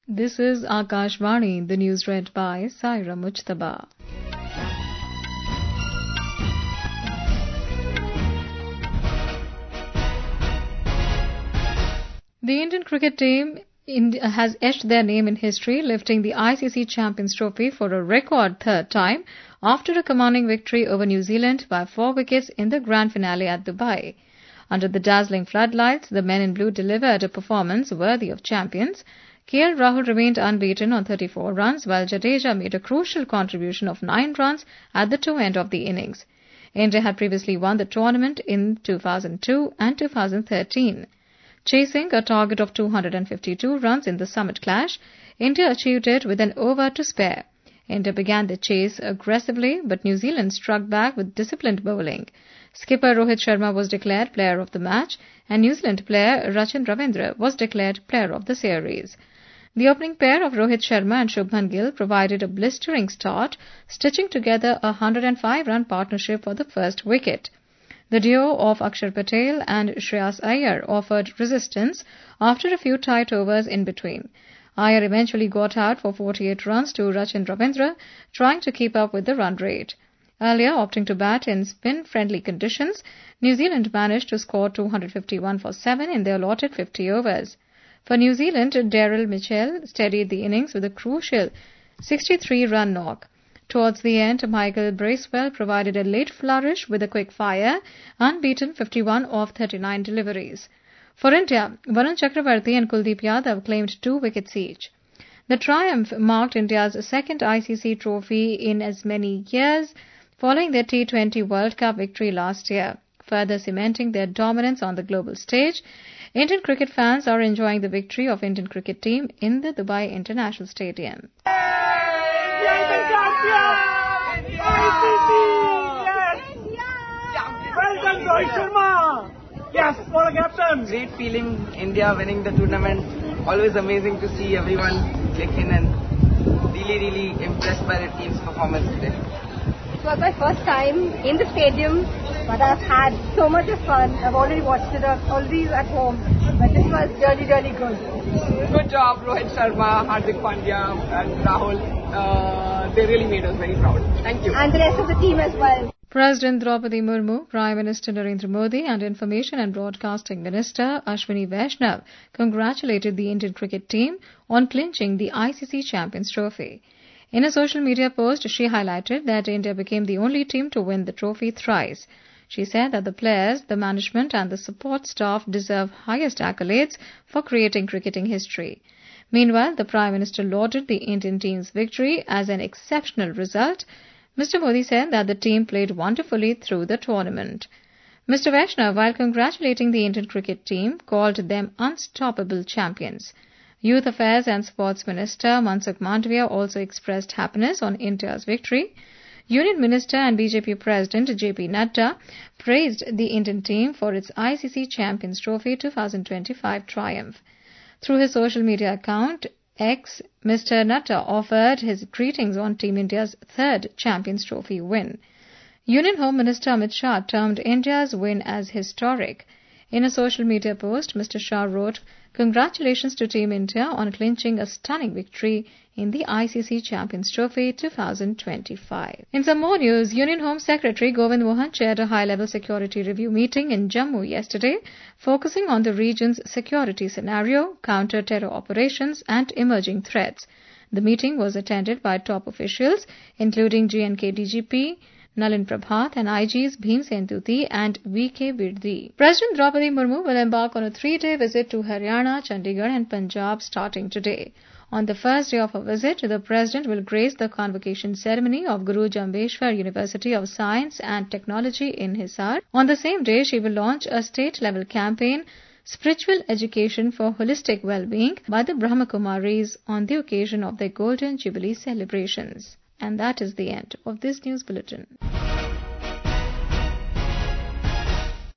This is Akashvani, the news read by Saira Mujtaba. The Indian cricket team has etched their name in history, lifting the ICC Champions Trophy for a record third time after a commanding victory over New Zealand by 4 wickets in the grand finale at Dubai. Under the dazzling floodlights, the men in blue delivered a performance worthy of champions. KL Rahul remained unbeaten on 34 runs, while Jadeja made a crucial contribution of 9 runs at the two end of the innings. India had previously won the tournament in 2002 and 2013. Chasing a target of 252 runs in the summit clash, India achieved it with an over to spare. India began the chase aggressively, but New Zealand struck back with disciplined bowling. Skipper Rohit Sharma was declared player of the match, and New Zealand player Rachin Ravindra was declared player of the series. The opening pair of Rohit Sharma and Shubman Gill provided a blistering start, stitching together a 105-run partnership for the first wicket. The duo of Akshar Patel and Shreyas Iyer offered resistance after a few tight overs in between. Iyer eventually got out for 48 runs to Rachin Ravindra, trying to keep up with the run rate. Earlier, opting to bat in spin-friendly conditions, New Zealand managed to score 251 for 7 in their allotted 50 overs. For New Zealand, Daryl Mitchell steadied the innings with a crucial 63-run knock. Towards the end, Michael Bracewell provided a late flourish with a quick fire, unbeaten 51 of 39 deliveries. For India, Varun Chakravarti and Kuldeep Yadav claimed 2 wickets each. The triumph marked India's second ICC trophy in as many years, following their T20 World Cup victory last year. Further cementing their dominance on the global stage, Indian cricket fans are enjoying the victory of Indian cricket team in the Dubai International Stadium. Yes, for a captain. Great feeling, India winning the tournament. Always amazing to see everyone click in, and really impressed by the team's performance today. It was my first time in the stadium, but I've had so much of fun. I've already watched it already at home, but this was really good. Good job, Rohit Sharma, Hardik Pandya, and Rahul. They really made us very proud. Thank you. And the rest of the team as well. President Draupadi Murmu, Prime Minister Narendra Modi and Information and Broadcasting Minister Ashwini Vaishnav congratulated the Indian cricket team on clinching the ICC Champions Trophy. In a social media post, she highlighted that India became the only team to win the trophy thrice. She said that the players, the management and the support staff deserve highest accolades for creating cricketing history. Meanwhile, the Prime Minister lauded the Indian team's victory as an exceptional result. Mr. Modi said that the team played wonderfully through the tournament. Mr. Vaishnav, while congratulating the Indian cricket team, called them unstoppable champions. Youth Affairs and Sports Minister Mansukh Mandavia also expressed happiness on India's victory. Union Minister and BJP President JP Nadda praised the Indian team for its ICC Champions Trophy 2025 triumph. Through his social media account, X, Mr. Nadda offered his greetings on Team India's third Champions Trophy win. Union Home Minister Amit Shah termed India's win as historic. In a social media post, Mr. Shah wrote, "Congratulations to Team India on clinching a stunning victory in the ICC Champions Trophy 2025. In some more news, Union Home Secretary Govind Mohan chaired a high-level security review meeting in Jammu yesterday, focusing on the region's security scenario, counter-terror operations and emerging threats. The meeting was attended by top officials, including GNK DGP, Nalin Prabhat and IGs Bhimsen Tuti and VK Birdi. President Draupadi Murmu will embark on a 3-day visit to Haryana, Chandigarh and Punjab starting today. On the first day of her visit, the President will grace the convocation ceremony of Guru Jambheshwar University of Science and Technology in Hisar. On the same day, she will launch a state-level campaign, Spiritual Education for Holistic Well-being, by the Brahma Kumaris on the occasion of their Golden Jubilee celebrations. And that is the end of this news bulletin.